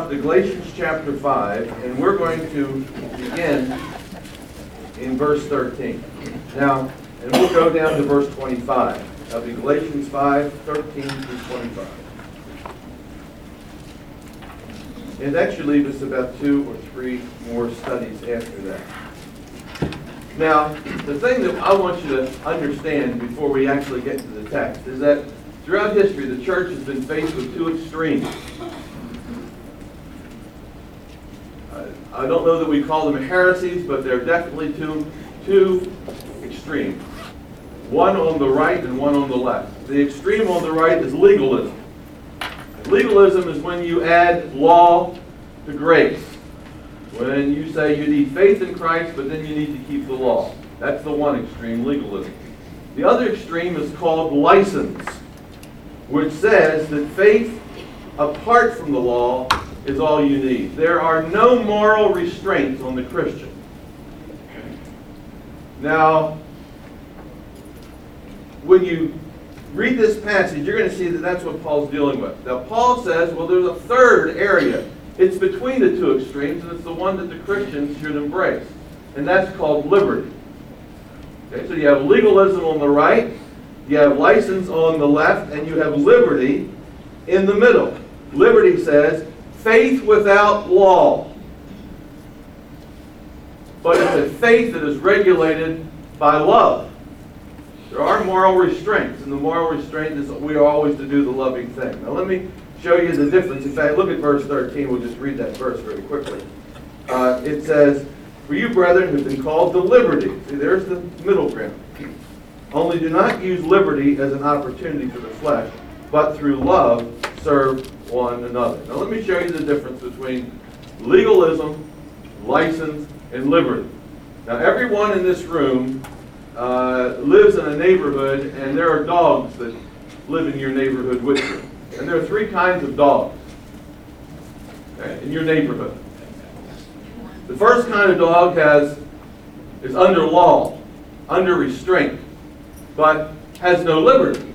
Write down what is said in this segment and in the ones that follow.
to Galatians chapter 5, and we're going to begin in verse 13. Now, and we'll go down to verse 25. That'll be Galatians 5, 13 through 25. And that should leave us about 2 or 3 more studies after that. Now, the thing that I want you to understand before we actually get to the text is that throughout history, the church has been faced with 2 extremes. I don't know that we call them heresies, but they're definitely two extremes. One on the right and one on the left. The extreme on the right is legalism. Legalism is when you add law to grace. When you say you need faith in Christ, but then you need to keep the law. That's the one extreme, legalism. The other extreme is called license, which says that faith apart from the law is all you need. There are no moral restraints on the Christian. Now, when you read this passage, you're going to see that that's what Paul's dealing with. Now, Paul says, well, there's a third area. It's between the 2 extremes, and it's the one that the Christians should embrace. And that's called liberty. Okay, so you have legalism on the right, you have license on the left, and you have liberty in the middle. Liberty says, faith without law. But it's a faith that is regulated by love. There are moral restraints, and the moral restraint is that we are always to do the loving thing. Now let me show you the difference. In fact, look at verse 13. We'll just read that verse very quickly. It says, for you, brethren, have been called to liberty. See, there's the middle ground. Only do not use liberty as an opportunity for the flesh, but through love serve one another. Now let me show you the difference between legalism, license, and liberty. Now everyone in this room lives in a neighborhood, and there are dogs that live in your neighborhood with you. And there are 3 kinds of dogs, okay, in your neighborhood. The first kind of dog is under law, under restraint, but has no liberty.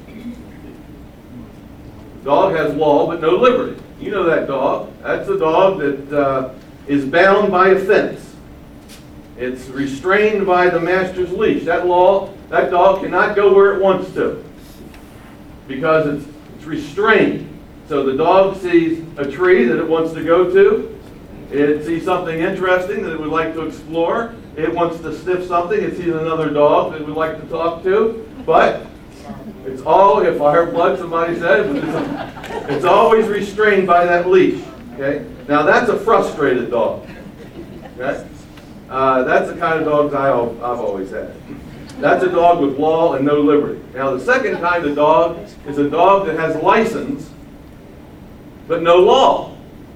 The dog has law, but no liberty. You know that dog. That's a dog that is bound by a fence. It's restrained by the master's leash. That dog cannot go where it wants to because it's restrained. So the dog sees a tree that it wants to go to. It sees something interesting that it would like to explore. It wants to sniff something. It sees another dog that it would like to talk to. But it's all, if I heard blood, somebody said, it's always restrained by that leash. Okay? Now that's a frustrated dog. Okay? That's the kind of dogs I've always had. That's a dog with law and no liberty. Now the second kind of dog is a dog that has license but no law.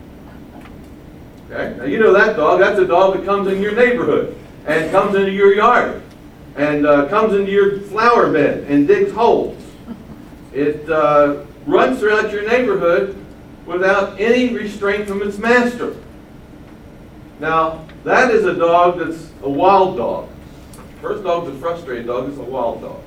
Okay? Now you know that dog. That's a dog that comes in your neighborhood and comes into your yard and comes into your flower bed and digs holes. It runs throughout your neighborhood without any restraint from its master. Now, that is a dog that's a wild dog. First dog's a frustrated dog, it's a wild dog.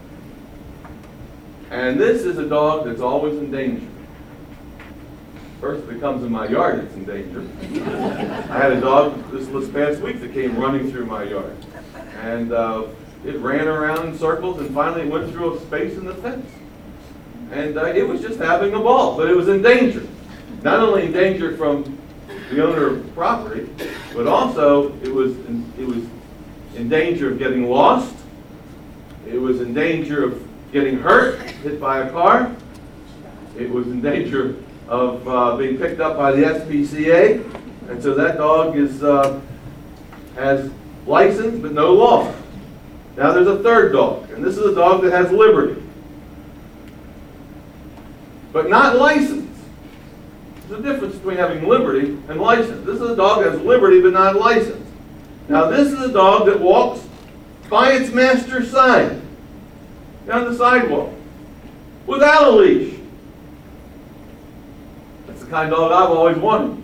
And this is a dog that's always in danger. First, if it comes in my yard, it's in danger. I had a dog this past week that came running through my yard. And it ran around in circles, and finally it went through a space in the fence. And it was just having a ball, but it was in danger. Not only in danger from the owner of the property, but also it was in danger of getting lost. It was in danger of getting hurt, hit by a car. It was in danger of being picked up by the SPCA. And so that dog has license but no law. Now there's a third dog, and this is a dog that has liberty, but not license. There's a difference between having liberty and license. This is a dog that has liberty but not license. Now this is a dog that walks by its master's side, down the sidewalk, without a leash. That's the kind of dog I've always wanted.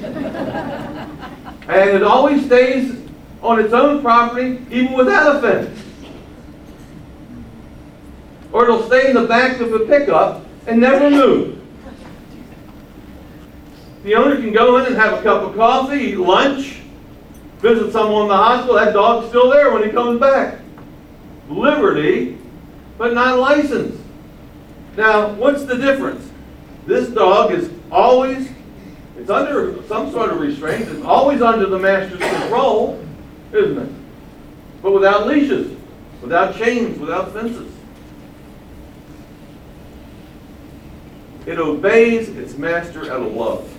And it always stays on its own property, even without a fence. Or it'll stay in the back of a pickup and never move. The owner can go in and have a cup of coffee, eat lunch, visit someone in the hospital. That dog's still there when he comes back. Liberty, but not licensed. Now, what's the difference? This dog is always, it's under some sort of restraint. It's always under the master's control, isn't it? But without leashes, without chains, without fences. It obeys its master out of love.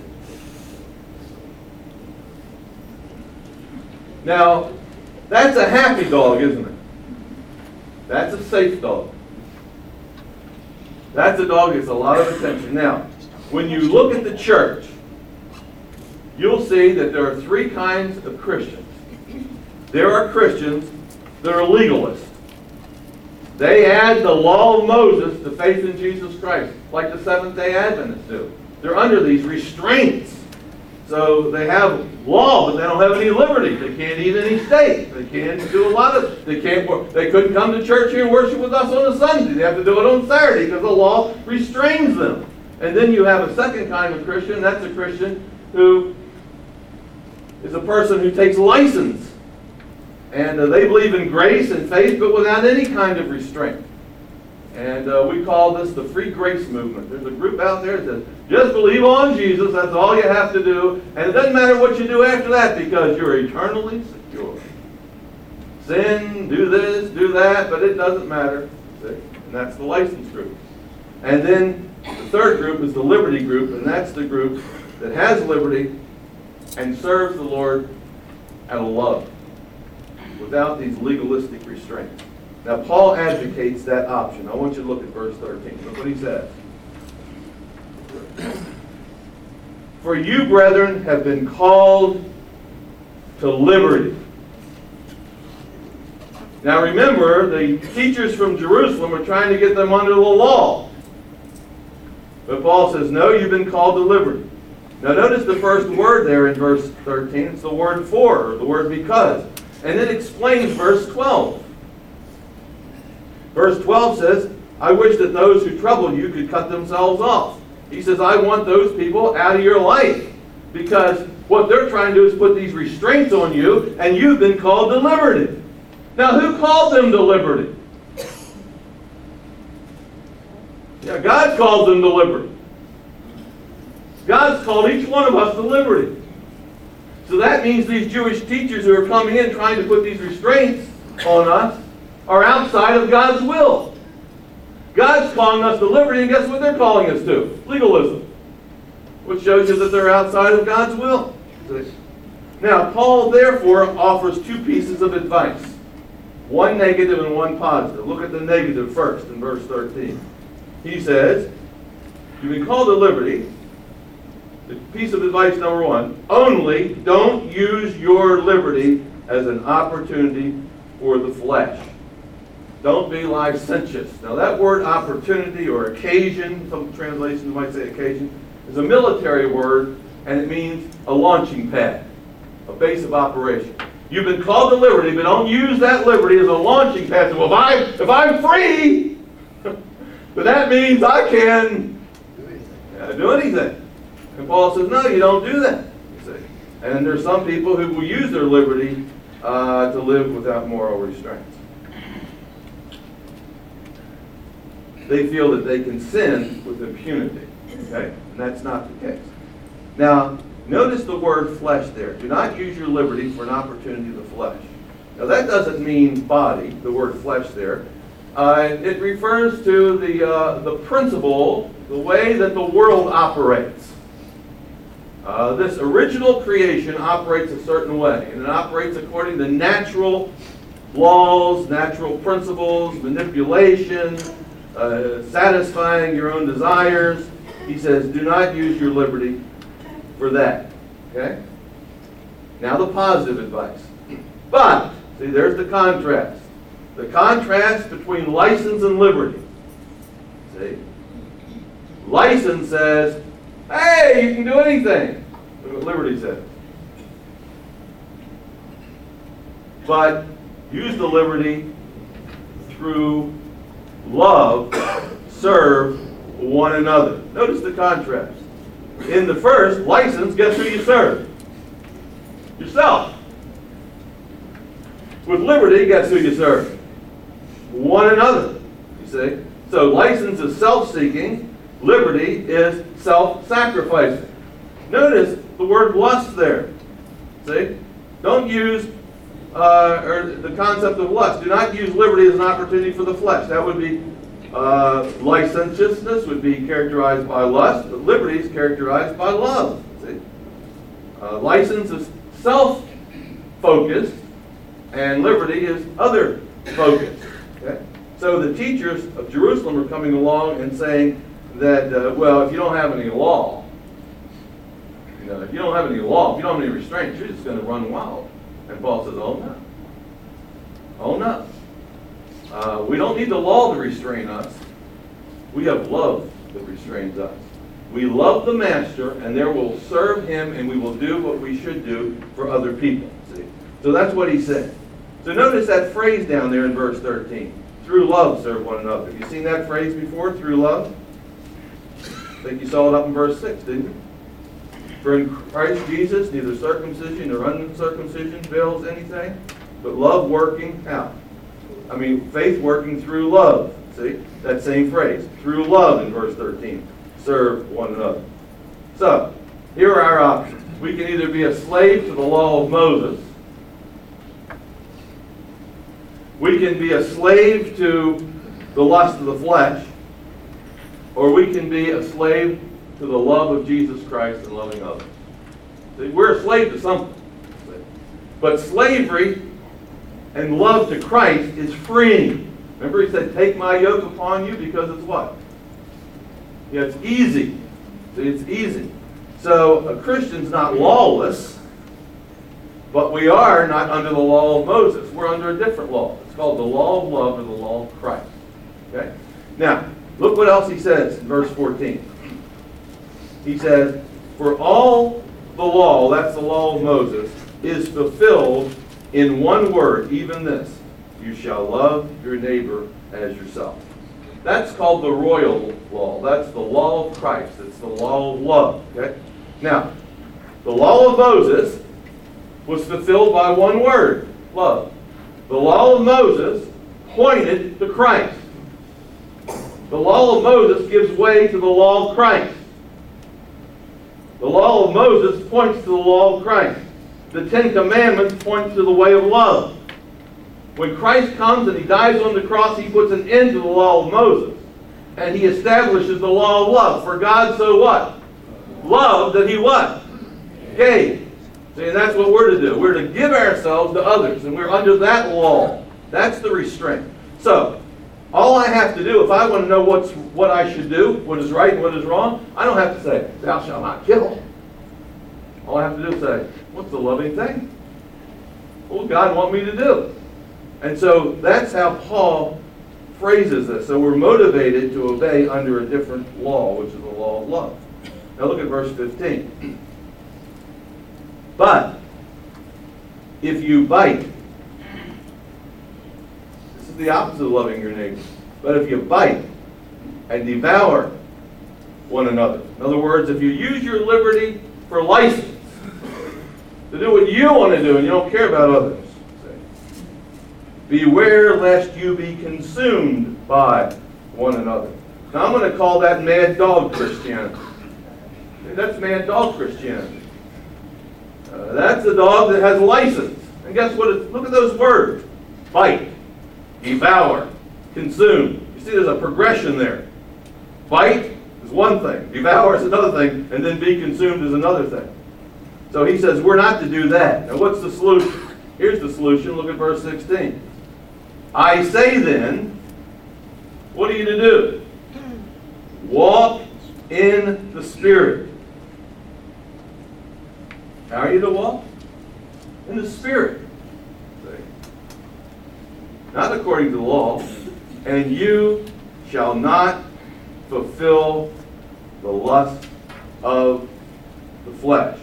Now, that's a happy dog, isn't it? That's a safe dog. That's a dog that gets a lot of attention. Now, when you look at the church, you'll see that there are three kinds of Christians. There are Christians that are legalists. They add the law of Moses to faith in Jesus Christ, like the Seventh-day Adventists do. They're under these restraints. So they have law, but they don't have any liberty. They can't eat any steak. They can't do a lot of. They couldn't come to church here and worship with us on a Sunday. They have to do it on Saturday because the law restrains them. And then you have a second kind of Christian. That's a Christian who is a person who takes license. And they believe in grace and faith, but without any kind of restraint. And we call this the free grace movement. There's a group out there that says, just believe on Jesus, that's all you have to do. And it doesn't matter what you do after that because you're eternally secure. Sin, do this, do that, but it doesn't matter. See? And that's the license group. And then the third group is the liberty group, and that's the group that has liberty and serves the Lord out of love, without these legalistic restraints. Now, Paul advocates that option. I want you to look at verse 13. Look what he says. For you, brethren, have been called to liberty. Now, remember, the teachers from Jerusalem are trying to get them under the law. But Paul says, no, you've been called to liberty. Now, notice the first word there in verse 13. It's the word for, or the word because. And it explains verse 12. Verse 12 says, I wish that those who trouble you could cut themselves off. He says, I want those people out of your life. Because what they're trying to do is put these restraints on you, and you've been called to liberty. Now, who called them to liberty? Yeah, God called them to liberty. God's called each one of us to liberty. So that means these Jewish teachers who are coming in trying to put these restraints on us are outside of God's will. God's calling us to liberty, and guess what they're calling us to? Legalism. Which shows you that they're outside of God's will. Now, Paul therefore offers two pieces of advice. One negative and one positive. Look at the negative first in verse 13. He says, you've been called to liberty. The piece of advice number one, only don't use your liberty as an opportunity for the flesh. Don't be licentious. Now that word opportunity or occasion, some translations might say occasion, is a military word, and it means a launching pad, a base of operation. You've been called to liberty, but don't use that liberty as a launching pad. So if I'm free, but that means I can do anything. And Paul says, no, you don't do that. You see. And there's some people who will use their liberty to live without moral restraints. They feel that they can sin with impunity. Okay? And that's not the case. Now, notice the word flesh there. Do not use your liberty for an opportunity of the flesh. Now, that doesn't mean body, the word flesh there. It refers to the principle, the way that the world operates. This original creation operates a certain way, and it operates according to natural laws, natural principles, manipulation, satisfying your own desires. He says, do not use your liberty for that. Okay? Now the positive advice. But, see, there's the contrast. The contrast between license and liberty. See? License says, hey, you can do anything. Look what liberty says. But use the liberty through love, serve one another. Notice the contrast. In the first license, guess who you serve? Yourself. With liberty, guess who you serve? One another. You see? So license is self-seeking. Liberty is self-sacrificing. Notice the word lust there. See? Don't use or the concept of lust. Do not use liberty as an opportunity for the flesh. That would be licentiousness would be characterized by lust, but liberty is characterized by love. See? License is self-focused, and liberty is other-focused. Okay? So the teachers of Jerusalem are coming along and saying that, well, if you don't have any law, if you don't have any law, if you don't have any restraints, you're just going to run wild. And Paul says, oh no. Oh no. We don't need the law to restrain us. We have love that restrains us. We love the master, and there we'll serve him, and we will do what we should do for other people. See? So that's what he said. So notice that phrase down there in verse 13. Through love serve one another. Have you seen that phrase before, through love? I think you saw it up in verse 6, didn't you? For in Christ Jesus, neither circumcision nor uncircumcision avails anything, but love working out. Faith working through love. See? That same phrase. Through love in verse 13. Serve one another. So, here are our options. We can either be a slave to the law of Moses. We can be a slave to the lust of the flesh. Or we can be a slave to the love of Jesus Christ and loving others. See, we're a slave to something. But slavery and love to Christ is freeing. Remember he said, take my yoke upon you because it's what? Yeah, it's easy. See, it's easy. So a Christian's not lawless, but we are not under the law of Moses. We're under a different law. It's called the law of love or the law of Christ. Okay? Now, look what else he says in verse 14. He says, for all the law, that's the law of Moses, is fulfilled in one word, even this, you shall love your neighbor as yourself. That's called the royal law. That's the law of Christ. It's the law of love. Okay? Now, the law of Moses was fulfilled by one word, love. The law of Moses pointed to Christ. The law of Moses gives way to the law of Christ. The law of Moses points to the law of Christ. The Ten Commandments point to the way of love. When Christ comes and he dies on the cross, he puts an end to the law of Moses. And he establishes the law of love. For God so what? Loved that he what? Gave. See, and that's what we're to do. We're to give ourselves to others. And we're under that law. That's the restraint. So, all I have to do, if I want to know what I should do, what is right and what is wrong, I don't have to say, thou shalt not kill. All I have to do is say, what's the loving thing? What would God want me to do? And so that's how Paul phrases this. So we're motivated to obey under a different law, which is the law of love. Now look at verse 15. But if you bite, this is the opposite of loving your neighbor. But if you bite and devour one another. In other words, if you use your liberty for license to do what you want to do and you don't care about others, beware lest you be consumed by one another. Now I'm going to call that mad dog Christianity. That's mad dog Christianity. That's a dog that has a license. And guess what? Look at those words. Bite, devour, consume. You see there's a progression there. Bite is one thing. Devour is another thing. And then be consumed is another thing. So he says we're not to do that. Now what's the solution? Here's the solution. Look at verse 16. I say then, what are you to do? Walk in the Spirit. How are you to walk? In the Spirit. Not according to the law. And you shall not fulfill the lust of the flesh.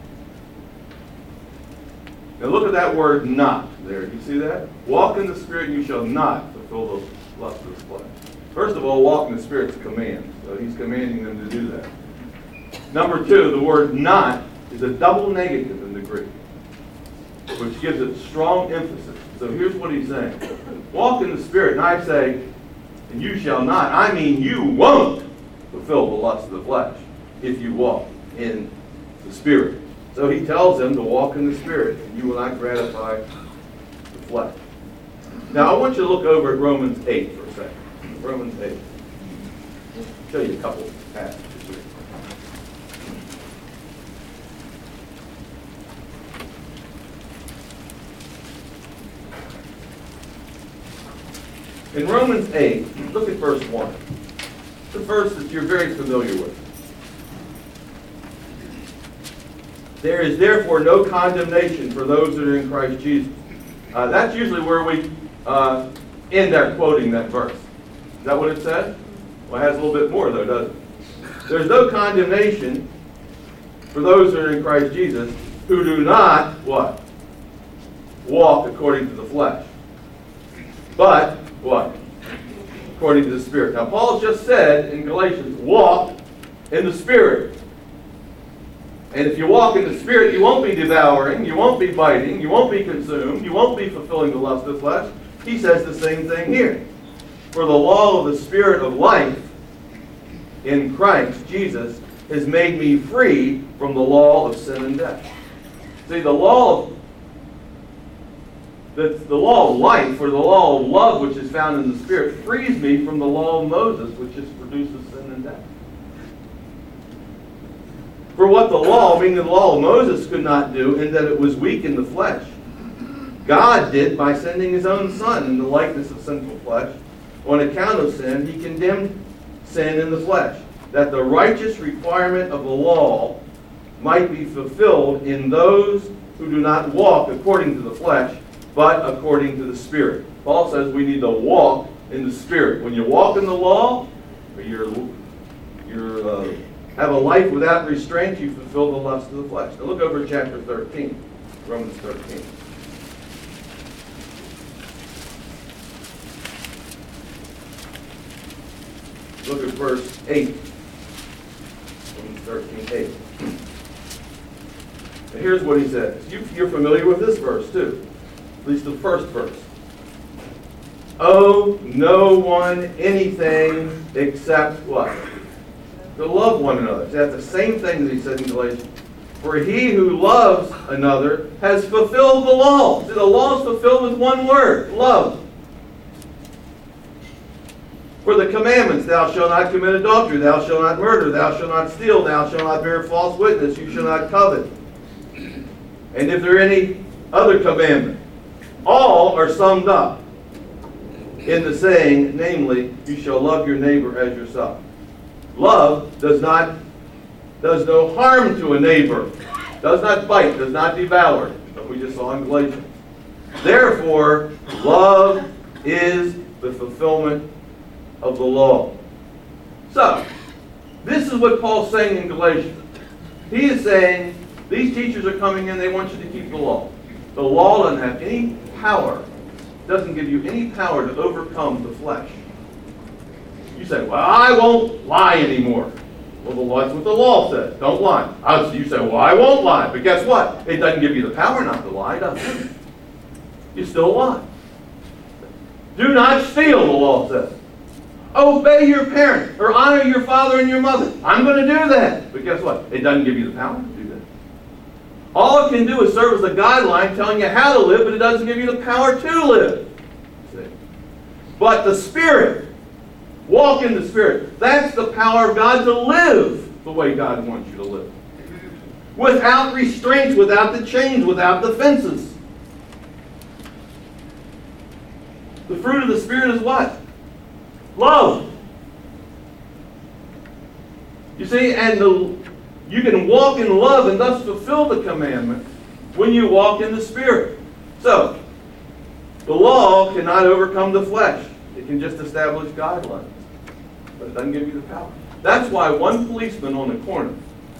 Now look at that word not there. Do you see that? Walk in the Spirit and you shall not fulfill the lust of the flesh. First of all, walk in the Spirit is a command. So he's commanding them to do that. Number two, the word not is a double negative in the Greek, which gives it strong emphasis. So here's what he's saying. Walk in the Spirit, and I say, and you shall not. I mean, you won't fulfill the lust of the flesh if you walk in the Spirit. So he tells them to walk in the Spirit, and you will not gratify the flesh. Now, I want you to look over at Romans 8 for a second. Romans 8. I'll show you a couple of passages here. In Romans 8, look at verse 1. The verse that you're very familiar with. There is therefore no condemnation for those that are in Christ Jesus. That's usually where we end our quoting that verse. Is that what it says? Well, it has a little bit more, though, doesn't it? There's no condemnation for those that are in Christ Jesus who do not, what? Walk according to the flesh. But, what? According to the Spirit. Now, Paul just said in Galatians, walk in the Spirit. And if you walk in the Spirit, you won't be devouring, you won't be biting, you won't be consumed, you won't be fulfilling the lust of the flesh. He says the same thing here. For the law of the Spirit of life in Christ Jesus has made me free from the law of sin and death. See, the law of life, or the law of love which is found in the Spirit, frees me from the law of Moses, which just produces sin and death. For what the law, meaning the law of Moses, could not do, in that it was weak in the flesh, God did by sending his own Son in the likeness of sinful flesh. On account of sin, he condemned sin in the flesh, that the righteous requirement of the law might be fulfilled in those who do not walk according to the flesh, but according to the Spirit. Paul says we need to walk in the Spirit. When you walk in the law, you're have a life without restraint, you fulfill the lust of the flesh. Now look over at chapter 13, Romans 13. Look at verse 8. Romans 13, 8. And here's what he says. You're familiar with this verse too. At least the first verse. Owe no one anything except what? To love one another. See, that's the same thing that he said in Galatians. For he who loves another has fulfilled the law. See, the law is fulfilled with one word, love. For the commandments, thou shalt not commit adultery, thou shalt not murder, thou shalt not steal, thou shalt not bear false witness, you shall not covet. And if there are any other commandment, all are summed up in the saying, namely, you shall love your neighbor as yourself. Love does no harm to a neighbor, does not bite, does not devour, like we just saw in Galatians. Therefore, love is the fulfillment of the law. So, this is what Paul's saying in Galatians. He is saying, these teachers are coming in, they want you to keep the law. The law doesn't have any power, doesn't give you any power to overcome the flesh. You say, well, I won't lie anymore. Well, that's what the law says. Don't lie. You say, well, I won't lie. But guess what? It doesn't give you the power not to lie, does it? You still lie. Do not steal, the law says. Obey your parents, or honor your father and your mother. I'm going to do that. But guess what? It doesn't give you the power to do that. All it can do is serve as a guideline telling you how to live, but it doesn't give you the power to live. See? But the Spirit, walk in the Spirit. That's the power of God to live the way God wants you to live. Without restraints, without the chains, without the fences. The fruit of the Spirit is what? Love. You see, and you can walk in love and thus fulfill the commandment when you walk in the Spirit. So, the law cannot overcome the flesh. It can just establish guidelines. But it doesn't give you the power. That's why one policeman on the corner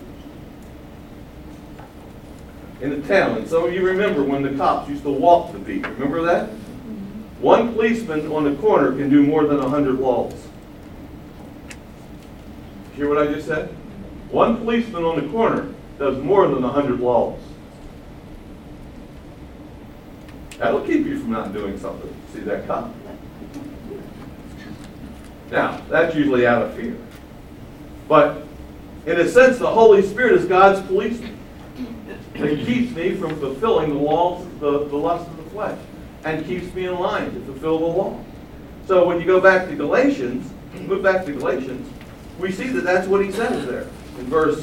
in the town, and some of you remember when the cops used to walk the beat. Remember that? One policeman on the corner can do more than 100 laws. Hear what I just said? One policeman on the corner does more than 100 laws. That'll keep you from not doing something. See that cop? Now, that's usually out of fear. But in a sense, the Holy Spirit is God's policeman. It keeps me from fulfilling the laws, the lust of the flesh, and keeps me in line to fulfill the law. So when you go back to Galatians, move back to Galatians, we see that that's what he says there. In verse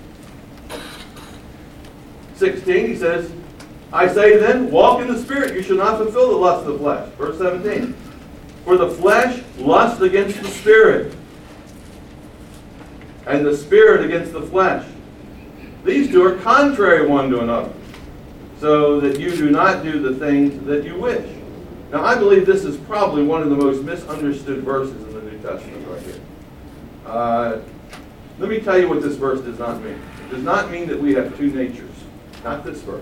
16, he says, I say then, walk in the Spirit, you shall not fulfill the lust of the flesh. Verse 17, for the flesh lusts against the Spirit, and the Spirit against the flesh. These two are contrary one to another, so that you do not do the things that you wish. Now, I believe this is probably one of the most misunderstood verses in the New Testament right here. Let me tell you what this verse does not mean. It does not mean that we have two natures. Not this verse.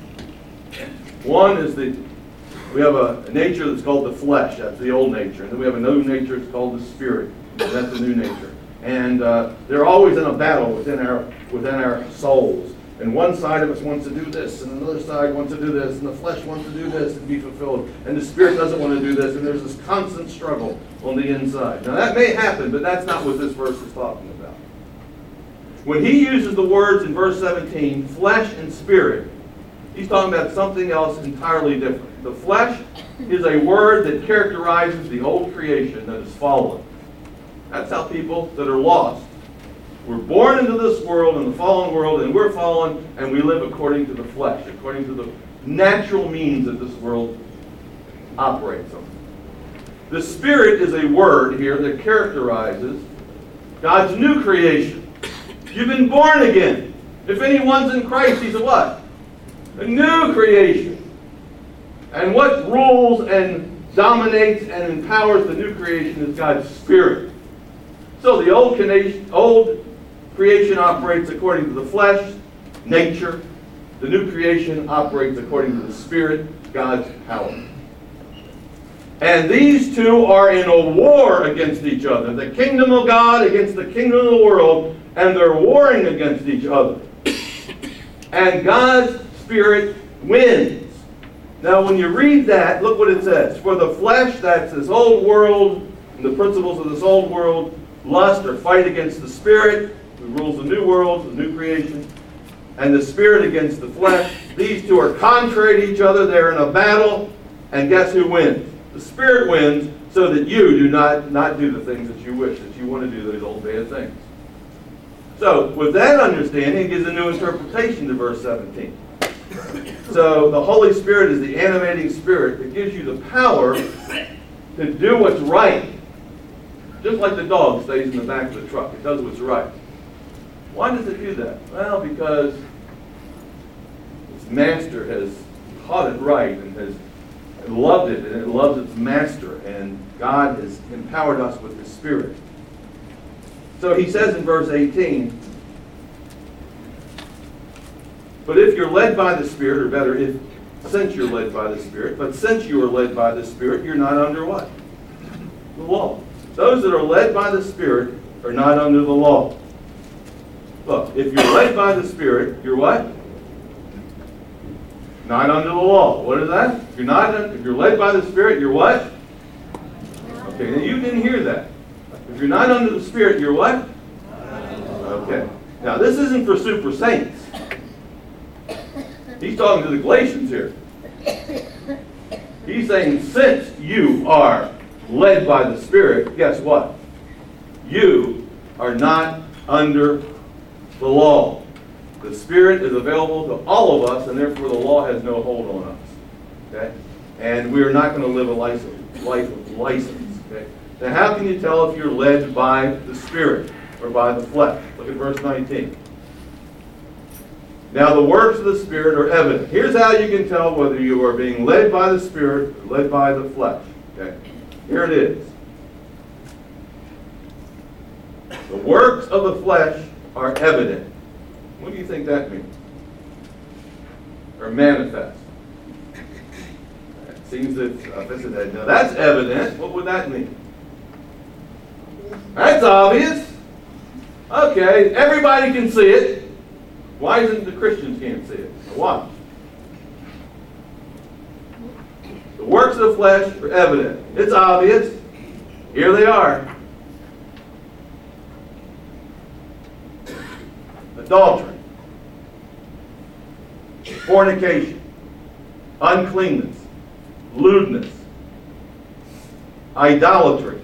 One is we have a nature that's called the flesh. That's the old nature. And then we have another nature that's called the Spirit. That's the new nature. And they're always in a battle within our souls. And one side of us wants to do this, and another side wants to do this, and the flesh wants to do this and be fulfilled. And the Spirit doesn't want to do this, and there's this constant struggle on the inside. Now that may happen, but that's not what this verse is talking about. When he uses the words in verse 17, flesh and spirit, he's talking about something else entirely different. The flesh is a word that characterizes the old creation that is fallen. That's how people that are lost. We're born into this world, in the fallen world, and we're fallen, and we live according to the flesh, according to the natural means that this world operates on. The Spirit is a word here that characterizes God's new creation. You've been born again. If anyone's in Christ, he's a what? A new creation. And what rules and dominates and empowers the new creation is God's Spirit. So the old creation operates according to the flesh, nature. The new creation operates according to the Spirit, God's power. And these two are in a war against each other. The kingdom of God against the kingdom of the world, and they're warring against each other. And God's Spirit wins. Now when you read that, look what it says. For the flesh, that's this old world, and the principles of this old world, lust or fight against the Spirit, who rules the new world, the new creation, and the Spirit against the flesh. These two are contrary to each other. They're in a battle, and guess who wins? The Spirit wins, so that you do not do the things that you wish, that you want to do those old bad things. So, with that understanding, it gives a new interpretation to verse 17. So, the Holy Spirit is the animating Spirit that gives you the power to do what's right. Just like the dog stays in the back of the truck. It does what's right. Why does it do that? Well, because its master has taught it right and has loved it, and it loves its master, and God has empowered us with His Spirit. So he says in verse 18, but if you're led by the Spirit, or better, since you're led by the Spirit, but since you are led by the Spirit, you're not under what? The law. Those that are led by the Spirit are not under the law. Look, if you're led by the Spirit, you're what? Not under the law. What is that? If you're led by the Spirit, you're what? Okay, now you didn't hear that. If you're not under the Spirit, you're what? Okay. Now this isn't for super saints. He's talking to the Galatians here. He's saying, since you are led by the Spirit, guess what? You are not under the law. The Spirit is available to all of us, and therefore the law has no hold on us. Okay? And we are not going to live a life of license. Okay? Now how can you tell if you're led by the Spirit or by the flesh? Look at verse 19. Now the works of the Spirit are evident. Here's how you can tell whether you are being led by the Spirit or led by the flesh. Okay? Here it is. The works of the flesh are evident. What do you think that means? Or manifest? It seems that if I said, now that's evident, what would that mean? That's obvious. Okay, everybody can see it. Why isn't the Christians can't see it? Now watch. The works of the flesh are evident. It's obvious. Here they are. Adultery, fornication, uncleanness, lewdness, idolatry,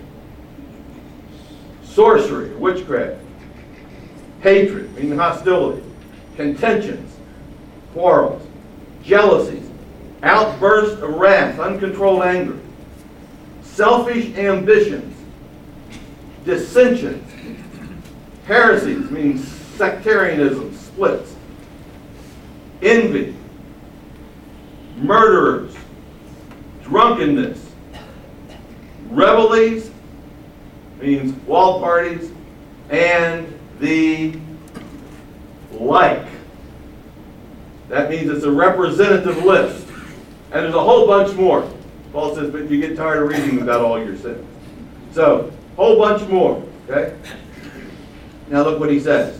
sorcery, witchcraft, hatred, meaning hostility, contentions, quarrels, jealousies, outbursts of wrath, uncontrolled anger, selfish ambitions, dissensions, heresies, meaning sectarianism, splits, envy, murderers, drunkenness, revelries, means wall parties, and the like. That means it's a representative list. And there's a whole bunch more. Paul says, but you get tired of reading about all your sins. So, whole bunch more. Okay? Now look what he says.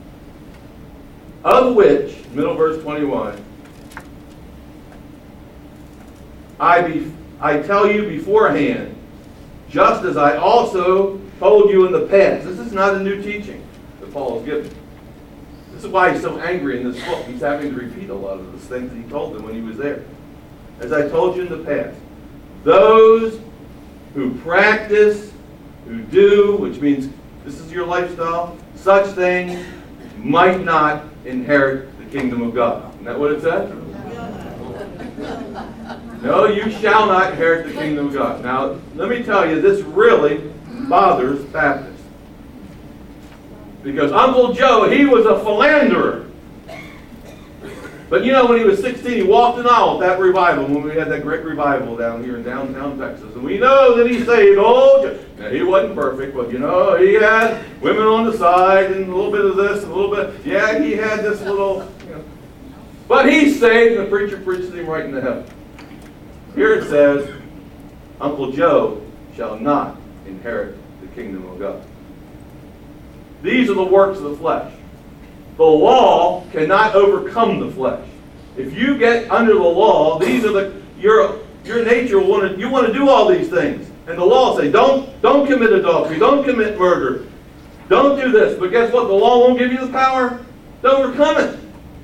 Of which, middle verse 21, I tell you beforehand, just as I also told you in the past. This is not a new teaching that Paul is giving. This is why he's so angry in this book. He's having to repeat a lot of those things that he told them when he was there. As I told you in the past, those who practice, who do, which means this is your lifestyle, such things might not inherit the kingdom of God. Isn't that what it says? No, you shall not inherit the kingdom of God. Now, let me tell you, this really bothers Baptists. Because Uncle Joe, he was a philanderer. But you know, when he was 16, he walked an aisle at that revival, when we had that great revival down here in downtown Texas. And we know that he saved old Joe. Now, he wasn't perfect, but you know, he had women on the side and a little bit of this and a little bit. Yeah, he had this little, you know. But he saved, and the preacher preached him right into heaven. Here it says, Uncle Joe shall not inherit the kingdom of God. These are the works of the flesh. The law cannot overcome the flesh. If you get under the law, these are your nature will want to do all these things. And the law say, don't commit adultery, don't commit murder, don't do this. But guess what? The law won't give you the power to overcome it.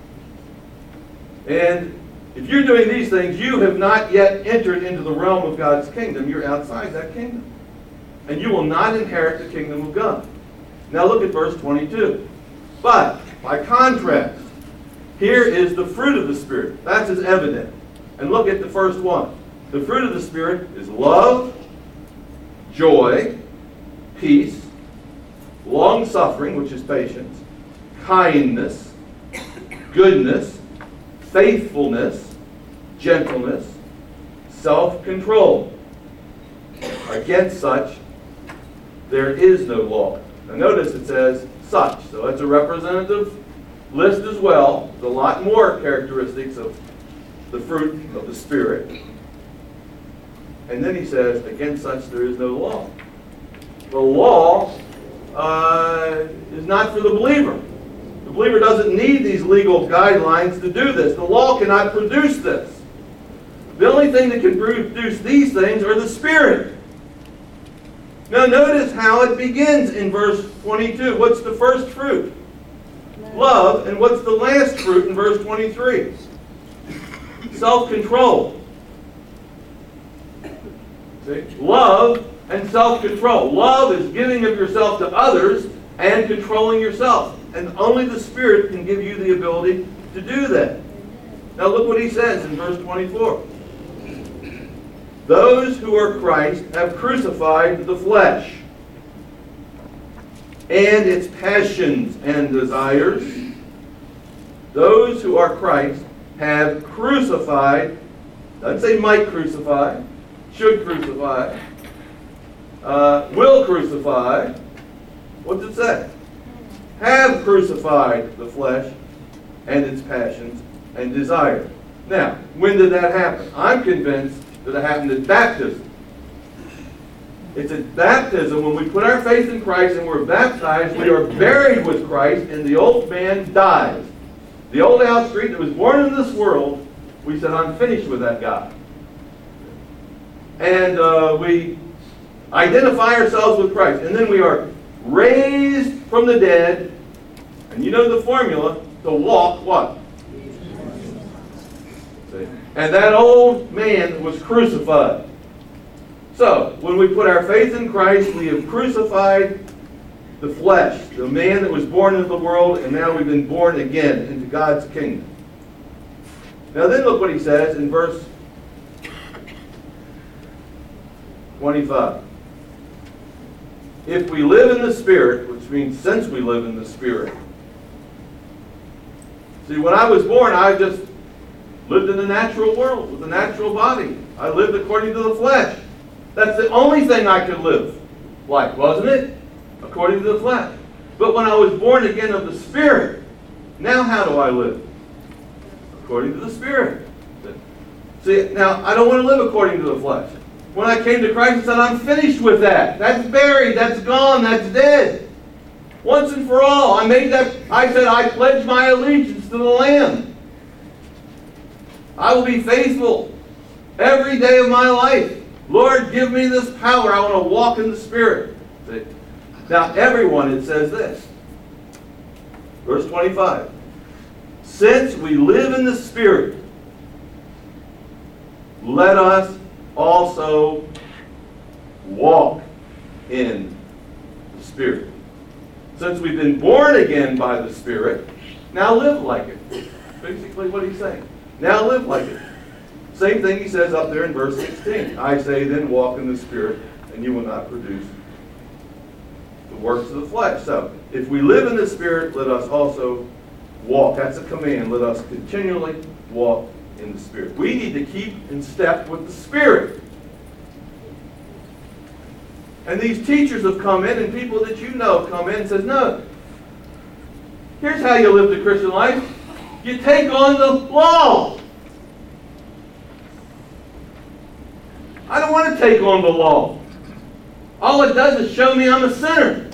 And if you're doing these things, you have not yet entered into the realm of God's kingdom. You're outside that kingdom. And you will not inherit the kingdom of God. Now look at verse 22. But, by contrast, here is the fruit of the Spirit. That's as evident. And look at the first one. The fruit of the Spirit is love, joy, peace, long-suffering, which is patience, kindness, goodness, faithfulness, gentleness, self-control. Against such, there is no law. Now notice it says such. So that's a representative list as well. There's a lot more characteristics of the fruit of the Spirit. And then he says, against such there is no law. The law is not for the believer. The believer doesn't need these legal guidelines to do this. The law cannot produce this. The only thing that can produce these things are the Spirit. Now notice how it begins in verse 22. What's the first fruit? Love. And what's the last fruit in verse 23? Self-control. See? Love and self-control. Love is giving of yourself to others and controlling yourself. And only the Spirit can give you the ability to do that. Now look what he says in verse 24. Those who are Christ have crucified the flesh and its passions and desires. Those who are Christ have crucified, doesn't say might crucify, should crucify, will crucify. What's it say? Have crucified the flesh and its passions and desires. Now, when did that happen? I'm convinced that it happened at baptism. It's at baptism, when we put our faith in Christ and we're baptized, we are buried with Christ, and the old man dies. The old Al Street that was born into this world, we said, I'm finished with that guy. And we identify ourselves with Christ. And then we are raised from the dead. And you know the formula, to walk what? See? And that old man was crucified. So, when we put our faith in Christ, we have crucified the flesh, the man that was born into the world, and now we've been born again into God's kingdom. Now then look what he says in verse 25. If we live in the Spirit, which means since we live in the Spirit. See, when I was born, I just lived in the natural world with a natural body. I lived according to the flesh. That's the only thing I could live like, wasn't it? According to the flesh. But when I was born again of the Spirit, now how do I live? According to the Spirit. See, now, I don't want to live according to the flesh. When I came to Christ, I said, I'm finished with that. That's buried. That's gone. That's dead. Once and for all. I made that. I said, I pledge my allegiance to the Lamb. I will be faithful every day of my life. Lord, give me this power. I want to walk in the Spirit. See? Now, everyone, it says this. Verse 25. Since we live in the Spirit, let us also walk in the Spirit. Since we've been born again by the Spirit, now live like it. Basically what he's saying. Now live like it. Same thing he says up there in verse 16. I say then walk in the Spirit, and you will not produce the works of the flesh. So, if we live in the Spirit, let us also walk. That's a command. Let us continually walk in the Spirit. We need to keep in step with the Spirit. And these teachers have come in, and people that you know come in and says, no, here's how you live the Christian life. You take on the law. I don't want to take on the law. All it does is show me I'm a sinner.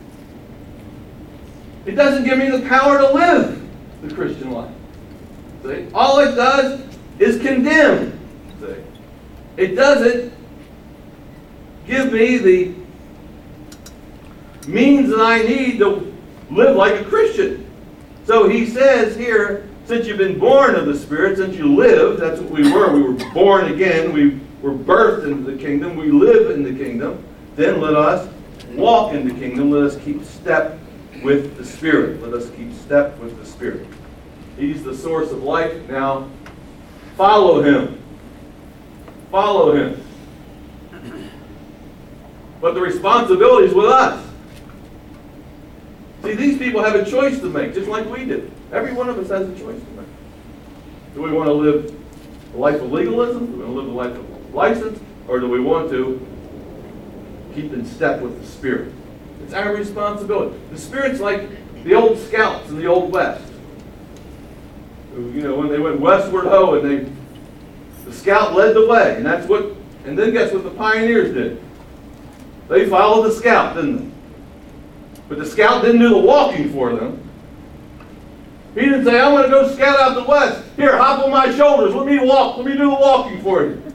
It doesn't give me the power to live the Christian life. See? All it does is condemn. See? It doesn't give me the means that I need to live like a Christian. So he says here, since you've been born of the Spirit, since you live, that's what we were born again, we were birthed into the kingdom, we live in the kingdom, then let us walk in the kingdom, let us keep step with the Spirit. Let us keep step with the Spirit. He's the source of life. Now, follow Him. Follow Him. But the responsibility is with us. See, these people have a choice to make, just like we do. Every one of us has a choice to make. Do we want to live a life of legalism? Do we want to live a life of license? Or do we want to keep in step with the Spirit? It's our responsibility. The Spirit's like the old scouts in the Old West. You know, when they went westward ho, and the scout led the way, and then guess what the pioneers did? They followed the scout, didn't they? But the scout didn't do the walking for them. He didn't say, I'm going to go scout out the west. Here, hop on my shoulders. Let me walk. Let me do the walking for you.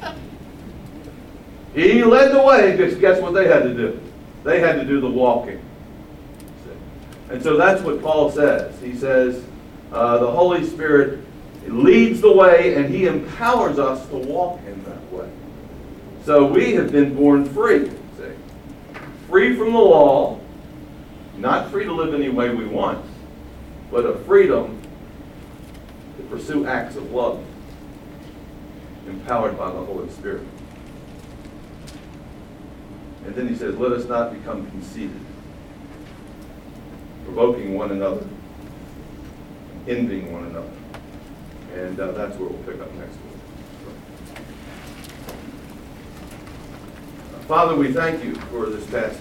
He led the way, because guess what they had to do? They had to do the walking. And so that's what Paul says. He says, the Holy Spirit leads the way, and He empowers us to walk in that way. So we have been born free. See? Free from the law, not free to live any way we want, but a freedom to pursue acts of love, empowered by the Holy Spirit. And then he says, let us not become conceited, provoking one another, envying one another. And that's where we'll pick up next week. Father, we thank you for this passage.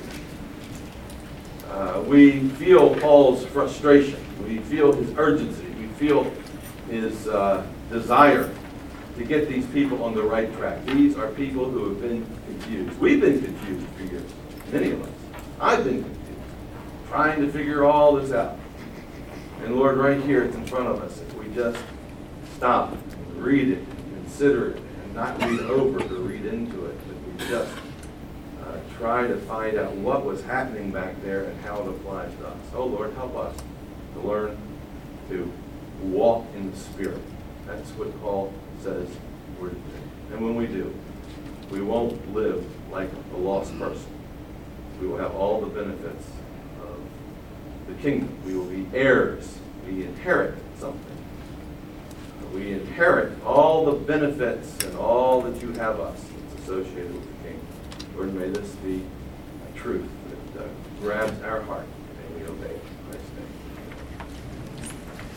We feel Paul's frustration. We feel his urgency. We feel his desire to get these people on the right track. These are people who have been confused. We've been confused for years, many of us. I've been confused, trying to figure all this out. And Lord, right here, it's in front of us. If we just stop and read it, and consider it, and not read over or read into it, but we just try to find out what was happening back there and how it applies to us. Oh Lord, help us to learn to walk in the Spirit. That's what Paul says we're to do. And when we do, we won't live like a lost person. We will have all the benefits of the kingdom. We will be heirs. We inherit something. We inherit all the benefits and all that you have us that's associated with the kingdom. Lord, may this be a truth that grabs our heart.